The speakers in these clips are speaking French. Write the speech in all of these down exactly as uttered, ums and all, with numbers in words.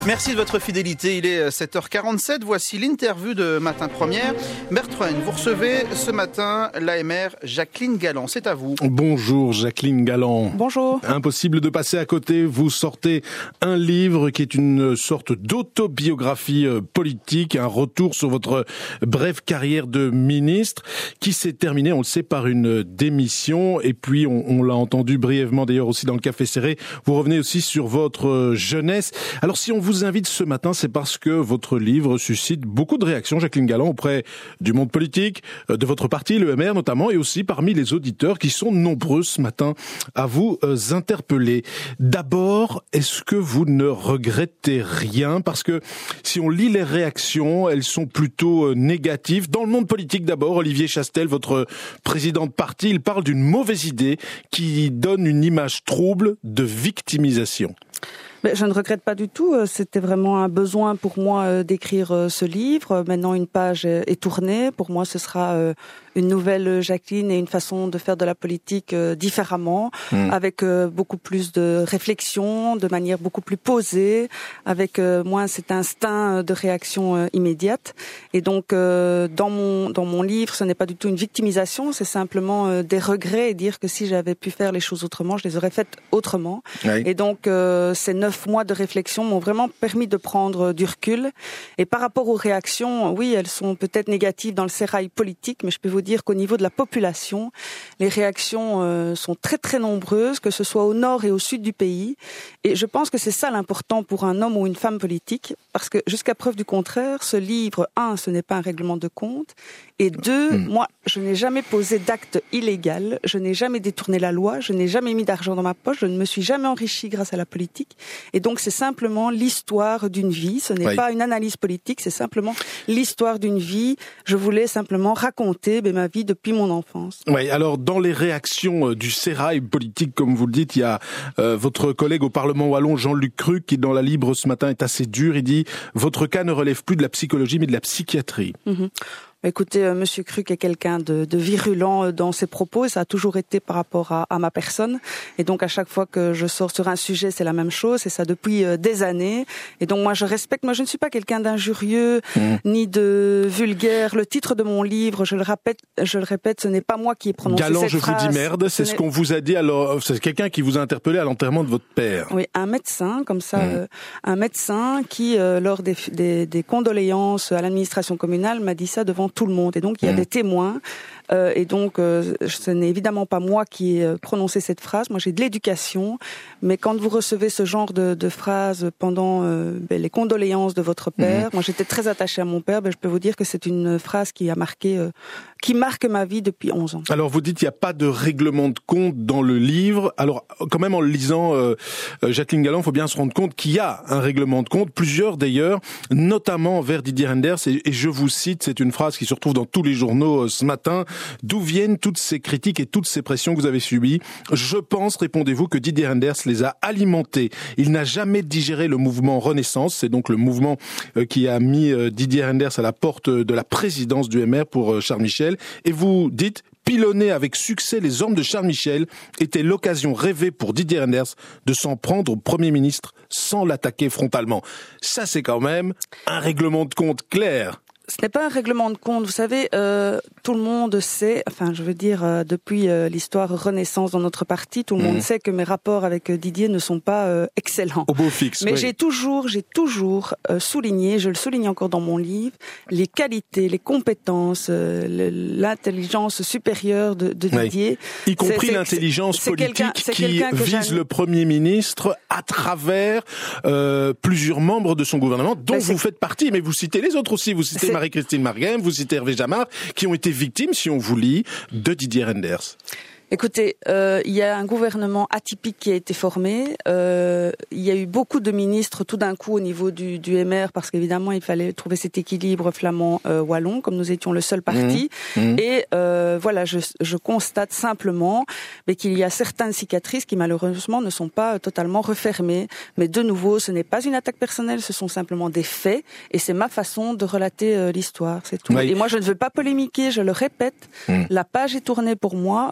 Merci de votre fidélité, il est sept heures quarante-sept, voici l'interview de Matin Première. Bertrand, vous recevez ce matin l'A M R Jacqueline Galland, c'est à vous. Bonjour Jacqueline Galland. Bonjour. Impossible de passer à côté, vous sortez un livre qui est une sorte d'autobiographie politique, un retour sur votre brève carrière de ministre qui s'est terminée, on le sait, par une démission et puis on, on l'a entendu brièvement d'ailleurs aussi dans le Café Serré, vous revenez aussi sur votre jeunesse. Alors si on vous vous invite ce matin, c'est parce que votre livre suscite beaucoup de réactions, Jacqueline Galland, auprès du monde politique, de votre parti, l'E M R notamment, et aussi parmi les auditeurs qui sont nombreux ce matin à vous interpeller. D'abord, est-ce que vous ne regrettez rien? Parce que si on lit les réactions, elles sont plutôt négatives. Dans le monde politique d'abord, Olivier Chastel, votre président de parti, il parle d'une mauvaise idée qui donne une image trouble de victimisation. Mais je ne regrette pas du tout. C'était vraiment un besoin pour moi d'écrire ce livre. Maintenant, une page est tournée. Pour moi, ce sera une nouvelle Jacqueline et une façon de faire de la politique différemment, mmh. avec beaucoup plus de réflexion, de manière beaucoup plus posée, avec moins cet instinct de réaction immédiate. Et donc, dans mon dans mon livre, ce n'est pas du tout une victimisation, c'est simplement des regrets et dire que si j'avais pu faire les choses autrement, je les aurais faites autrement. Oui. Et donc, ces neuf mois de réflexion m'ont vraiment permis de prendre du recul. Et par rapport aux réactions, oui, elles sont peut-être négatives dans le sérail politique, mais je peux vous dire qu'au niveau de la population, les réactions euh, sont très très nombreuses, que ce soit au nord et au sud du pays. Et je pense que c'est ça l'important pour un homme ou une femme politique, parce que jusqu'à preuve du contraire, ce livre, un, ce n'est pas un règlement de compte, et deux, mmh. moi, je n'ai jamais posé d'acte illégal, je n'ai jamais détourné la loi, je n'ai jamais mis d'argent dans ma poche, je ne me suis jamais enrichi grâce à la politique. Et donc c'est simplement l'histoire d'une vie, ce n'est oui. pas une analyse politique, c'est simplement l'histoire d'une vie. Je voulais simplement raconter ben, ma vie depuis mon enfance. Oui, alors dans les réactions du sérail politique, comme vous le dites, il y a euh, votre collègue au Parlement wallon, Jean-Luc Cruc, qui dans la Libre ce matin est assez dur. Il dit « Votre cas ne relève plus de la psychologie mais de la psychiatrie mmh. ». Écoutez, euh, Monsieur Cruc est quelqu'un de, de virulent dans ses propos et ça a toujours été par rapport à, à ma personne. Et donc à chaque fois que je sors sur un sujet, c'est la même chose. Et ça depuis euh, des années. Et donc moi je respecte. Moi je ne suis pas quelqu'un d'injurieux mmh. ni de vulgaire. Le titre de mon livre, je le répète, je le répète, ce n'est pas moi qui ai prononcé Galland, cette je phrase. vous dis merde. C'est ce, ce qu'on vous a dit. Alors c'est quelqu'un qui vous a interpellé à l'enterrement de votre père. Oui, un médecin comme ça, mmh. euh, un médecin qui euh, lors des, des, des condoléances à l'administration communale m'a dit ça devant tout le monde. Et donc, il y a mmh. des témoins. Euh, et donc, euh, ce n'est évidemment pas moi qui ai prononcé cette phrase. Moi, j'ai de l'éducation. Mais quand vous recevez ce genre de, de phrase pendant euh, ben, les condoléances de votre père, mmh. moi, j'étais très attachée à mon père. Ben, je peux vous dire que c'est une phrase qui a marqué, euh, qui marque ma vie depuis onze ans. Alors, vous dites qu'il n'y a pas de règlement de compte dans le livre. Alors, quand même, en le lisant, euh, Jacqueline Galland, il faut bien se rendre compte qu'il y a un règlement de compte, plusieurs d'ailleurs, notamment envers Didier Reynders. Et, et je vous cite, c'est une phrase qui se retrouve dans tous les journaux euh, ce matin. D'où viennent toutes ces critiques et toutes ces pressions que vous avez subies? Je pense, répondez-vous, que Didier Reynders les a alimentées. Il n'a jamais digéré le mouvement Renaissance. C'est donc le mouvement euh, qui a mis euh, Didier Reynders à la porte de la présidence du M R pour euh, Charles Michel. Et vous dites, pilonner avec succès les hommes de Charles Michel était l'occasion rêvée pour Didier Reynders de s'en prendre au Premier ministre sans l'attaquer frontalement. Ça, c'est quand même un règlement de compte clair. Ce n'est pas un règlement de compte. Vous savez, euh, tout le monde sait, enfin, je veux dire, euh, depuis euh, l'histoire Renaissance dans notre parti, tout le mmh. monde sait que mes rapports avec euh, Didier ne sont pas euh, excellents. Au beau fixe. Mais oui. j'ai toujours, j'ai toujours euh, souligné, je le souligne encore dans mon livre, les qualités, les compétences, euh, le, l'intelligence supérieure de, de Didier. Oui. Y compris c'est, l'intelligence c'est, politique c'est qui vise le Premier ministre à travers euh, plusieurs membres de son gouvernement, dont ben, vous faites partie. Mais vous citez les autres aussi. Vous citez c'est... Marie-Christine Marguem, vous citez Hervé Jamard, qui ont été victimes, si on vous lit, de Didier Reynders. Écoutez, euh, il y a un gouvernement atypique qui a été formé. Euh, il y a eu beaucoup de ministres tout d'un coup au niveau du, du M R parce qu'évidemment il fallait trouver cet équilibre flamand-wallon, euh, comme nous étions le seul parti. Mmh. Mmh. Et euh, voilà, je, je constate simplement mais qu'il y a certaines cicatrices qui malheureusement ne sont pas totalement refermées. Mais de nouveau, ce n'est pas une attaque personnelle, ce sont simplement des faits. Et c'est ma façon de relater euh, l'histoire, c'est tout. Oui. Et moi, je ne veux pas polémiquer, je le répète. Mmh. La page est tournée pour moi. Moi maintenant,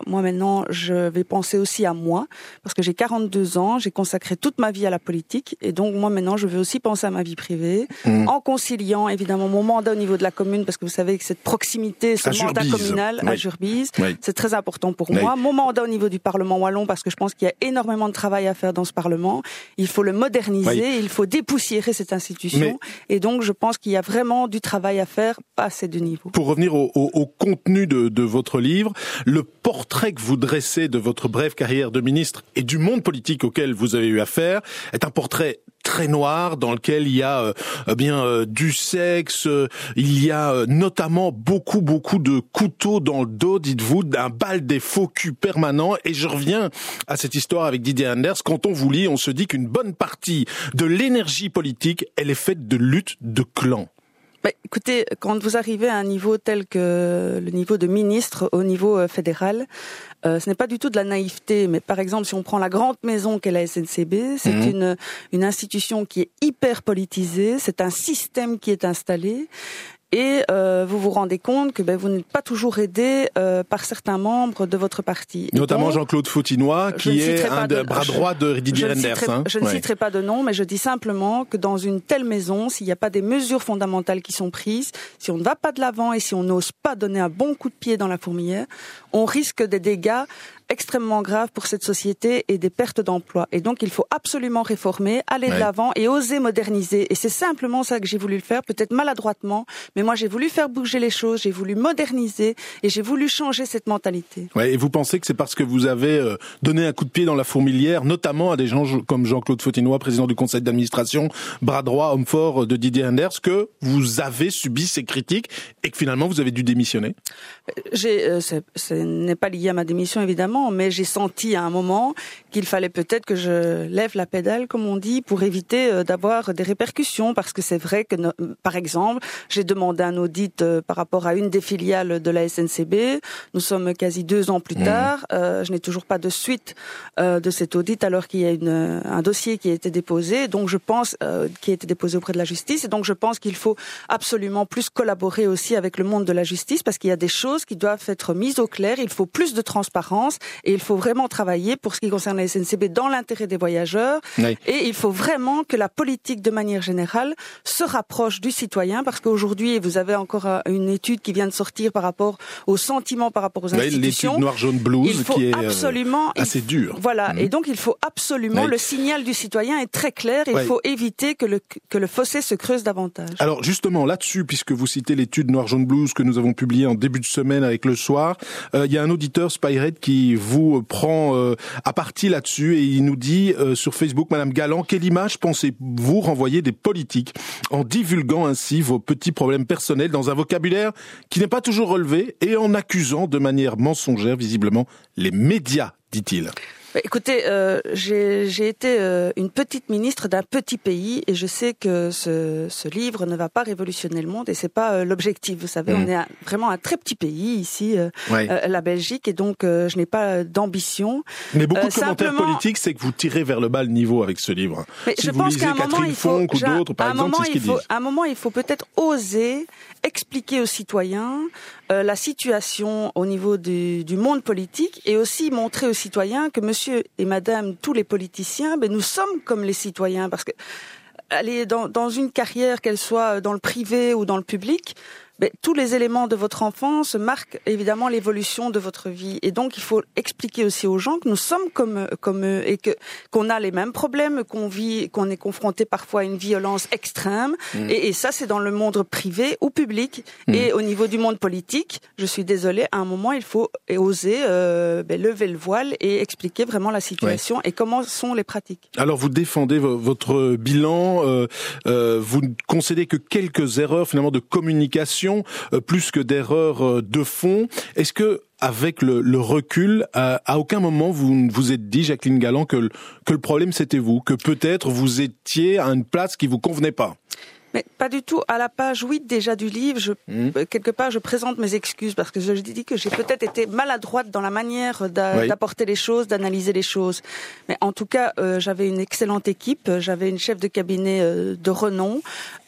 maintenant, je vais penser aussi à moi, parce que j'ai quarante-deux ans, j'ai consacré toute ma vie à la politique, et donc moi maintenant, je vais aussi penser à ma vie privée, mmh. en conciliant évidemment mon mandat au niveau de la commune, parce que vous savez que cette proximité, ce à mandat Jurbise. communal oui. à Jurbise, oui. c'est très important pour oui. moi. Mon mandat au niveau du Parlement wallon, parce que je pense qu'il y a énormément de travail à faire dans ce Parlement. Il faut le moderniser, oui. il faut dépoussiérer cette institution, Mais... et donc je pense qu'il y a vraiment du travail à faire, pas à ces deux niveaux. Pour revenir au, au, au contenu de, de votre livre, le portrait que vous dressez de votre brève carrière de ministre et du monde politique auquel vous avez eu affaire est un portrait très noir dans lequel il y a euh, bien euh, du sexe, euh, il y a euh, notamment beaucoup beaucoup de couteaux dans le dos, dites-vous, d'un bal des faux culs permanent. Et je reviens à cette histoire avec Didier Reynders. Quand on vous lit, on se dit qu'une bonne partie de l'énergie politique, elle est faite de lutte de clans. Bah, écoutez, quand vous arrivez à un niveau tel que le niveau de ministre au niveau euh, fédéral, euh, ce n'est pas du tout de la naïveté, mais par exemple, si on prend la grande maison qu'est la S N C B, c'est mmh. une, une institution qui est hyper politisée, c'est un système qui est installé. Et euh, vous vous rendez compte que ben, vous n'êtes pas toujours aidé euh, par certains membres de votre parti. Notamment donc, Jean-Claude Fautinois, qui est un de, bras droit de Didier Reynders. Hein. Je ne ouais. citerai pas de nom, mais je dis simplement que dans une telle maison, s'il n'y a pas des mesures fondamentales qui sont prises, si on ne va pas de l'avant et si on n'ose pas donner un bon coup de pied dans la fourmilière, on risque des dégâts extrêmement grave pour cette société et des pertes d'emplois. Et donc, il faut absolument réformer, aller ouais. de l'avant et oser moderniser. Et c'est simplement ça que j'ai voulu le faire, peut-être maladroitement, mais moi, j'ai voulu faire bouger les choses, j'ai voulu moderniser et j'ai voulu changer cette mentalité. Ouais, et vous pensez que c'est parce que vous avez euh, donné un coup de pied dans la fourmilière, notamment à des gens comme Jean-Claude Fautinois, président du conseil d'administration, bras droit, homme fort de Didier Reynders, que vous avez subi ces critiques et que finalement, vous avez dû démissionner? J'ai, euh, c'est, ce n'est pas lié à ma démission, évidemment, mais j'ai senti à un moment qu'il fallait peut-être que je lève la pédale, comme on dit, pour éviter euh, d'avoir des répercussions, parce que c'est vrai que, no, par exemple, j'ai demandé un audit euh, par rapport à une des filiales de la S N C B. Nous sommes quasi deux ans plus mmh. tard. Euh, je n'ai toujours pas de suite euh, de cet audit, alors qu'il y a une, un dossier qui a été déposé, donc je pense, euh, qui a été déposé auprès de la justice, et donc je pense qu'il faut absolument plus collaborer aussi avec le monde de la justice, parce qu'il y a des choses qui doivent être mises au clair. Il faut plus de transparence. Et il faut vraiment travailler pour ce qui concerne la S N C B dans l'intérêt des voyageurs. Oui. Et il faut vraiment que la politique, de manière générale, se rapproche du citoyen, parce qu'aujourd'hui, vous avez encore une étude qui vient de sortir par rapport aux sentiments, par rapport aux oui, institutions. L'étude noir-jaune-blues qui est absolument, assez dure. Voilà. Mmh. Et donc, il faut absolument, oui. le signal du citoyen est très clair. Il oui. faut éviter que le, que le fossé se creuse davantage. Alors, justement, là-dessus, puisque vous citez l'étude noir-jaune-blues que nous avons publiée en début de semaine avec Le Soir, euh, il y a un auditeur, Spyred, qui vous prend euh, à partie là-dessus et il nous dit euh, sur Facebook, Madame Galland, quelle image pensez-vous renvoyer des politiques en divulguant ainsi vos petits problèmes personnels dans un vocabulaire qui n'est pas toujours relevé et en accusant de manière mensongère visiblement les médias, dit-il. Écoutez, euh, j'ai, j'ai été euh, une petite ministre d'un petit pays et je sais que ce, ce livre ne va pas révolutionner le monde et c'est pas euh, l'objectif. Vous savez, mmh. on est un, vraiment un très petit pays ici, euh, ouais. euh, la Belgique, et donc euh, je n'ai pas d'ambition. Mais beaucoup de euh, commentaires simplement... politiques, c'est que vous tirez vers le bas le niveau avec ce livre. Mais si je vous pense lisez qu'à un Catherine moment, il faut, Fonck ou d'autres, par exemple, c'est ce qu'ils faut, disent. À un moment, il faut peut-être oser expliquer aux citoyens euh, la situation au niveau du, du monde politique et aussi montrer aux citoyens que monsieur et madame, tous les politiciens, ben, nous sommes comme les citoyens, parce que aller dans, dans une carrière, qu'elle soit dans le privé ou dans le public, ben, tous les éléments de votre enfance marquent évidemment l'évolution de votre vie. Et donc, il faut expliquer aussi aux gens que nous sommes comme, comme eux et que, qu'on a les mêmes problèmes, qu'on vit, qu'on est confronté parfois à une violence extrême. Mmh. Et, et ça, c'est dans le monde privé ou public. Mmh. Et au niveau du monde politique, je suis désolée, à un moment, il faut oser euh, ben, lever le voile et expliquer vraiment la situation ouais. et comment sont les pratiques. Alors, vous défendez v- votre bilan, euh, euh, vous concédez que quelques erreurs finalement de communication, Euh, plus que d'erreurs euh, de fond. Est-ce que, avec le, le recul, euh, à aucun moment vous vous êtes dit, Jacqueline Galland, que le, que le problème c'était vous, que peut-être vous étiez à une place qui vous convenait pas? Mais pas du tout. À la page huit déjà du livre, je, mmh. quelque part, je présente mes excuses parce que je dis que j'ai peut-être été maladroite dans la manière d'a, oui. d'apporter les choses, d'analyser les choses. Mais en tout cas, euh, j'avais une excellente équipe. J'avais une chef de cabinet euh, de renom.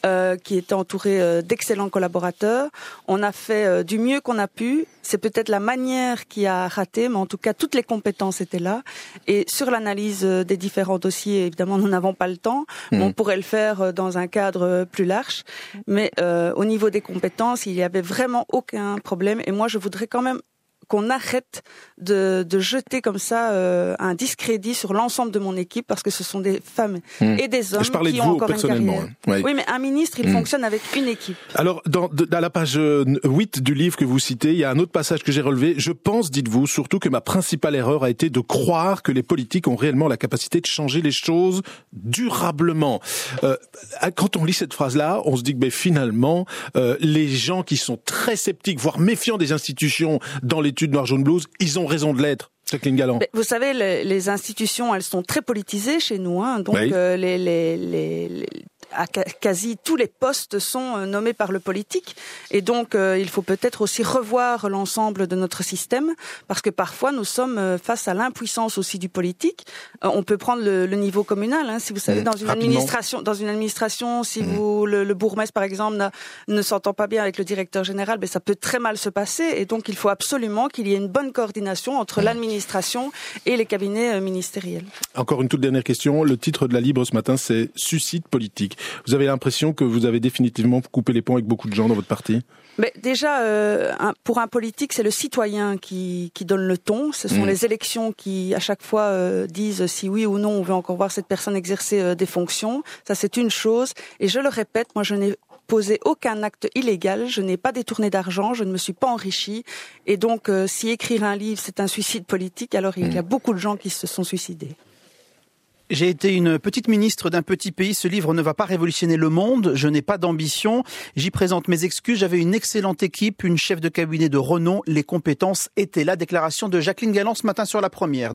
euh, qui était entouré euh, d'excellents collaborateurs. On a fait euh, du mieux qu'on a pu. C'est peut-être la manière qui a raté, mais en tout cas, toutes les compétences étaient là. Et sur l'analyse des différents dossiers, évidemment, nous n'avons pas le temps. Mmh. Mais on pourrait le faire dans un cadre plus large. Mais euh, au niveau des compétences, il n'y avait vraiment aucun problème. Et moi, je voudrais quand même qu'on arrête de, de jeter comme ça euh, un discrédit sur l'ensemble de mon équipe, parce que ce sont des femmes mmh. et des hommes Je parlais qui de ont vous, encore une personnellement, carrière. hein. Oui. oui, mais un ministre, il mmh. fonctionne avec une équipe. Alors, dans, dans la page huit du livre que vous citez, il y a un autre passage que j'ai relevé. Je pense, dites-vous, surtout que ma principale erreur a été de croire que les politiques ont réellement la capacité de changer les choses durablement. Euh, quand on lit cette phrase-là, on se dit que ben, finalement, euh, les gens qui sont très sceptiques, voire méfiants des institutions dans l'étude Noir, Jaune, Blues, ils ont raison de l'être. Jacqueline Galland. Vous savez, les, les institutions, elles sont très politisées chez nous, hein, donc oui. euh, les, les, les, les à quasi tous les postes sont nommés par le politique, et donc euh, il faut peut-être aussi revoir l'ensemble de notre système, parce que parfois nous sommes face à l'impuissance aussi du politique. Euh, on peut prendre le, le niveau communal, hein, si vous savez, mmh, dans une rapidement. administration, dans une administration, si mmh. vous le, le bourgmestre par exemple ne s'entend pas bien avec le directeur général, ben ça peut très mal se passer, et donc il faut absolument qu'il y ait une bonne coordination entre mmh. l'administration et les cabinets ministériels. Encore une toute dernière question. Le titre de la Libre ce matin, c'est « Suicide politique ». Vous avez l'impression que vous avez définitivement coupé les ponts avec beaucoup de gens dans votre parti ? Mais déjà, euh, un, pour un politique, c'est le citoyen qui, qui donne le ton. Ce sont mmh. les élections qui, à chaque fois, euh, disent si oui ou non on veut encore voir cette personne exercer euh, des fonctions. Ça, c'est une chose. Et je le répète, moi, je n'ai posé aucun acte illégal, je n'ai pas détourné d'argent, je ne me suis pas enrichie. Et donc, euh, si écrire un livre, c'est un suicide politique, alors il y a beaucoup de gens qui se sont suicidés. J'ai été une petite ministre d'un petit pays. Ce livre ne va pas révolutionner le monde. Je n'ai pas d'ambition. J'y présente mes excuses. J'avais une excellente équipe, une chef de cabinet de renom. Les compétences étaient là. Déclaration de Jacqueline Galland ce matin sur La Première.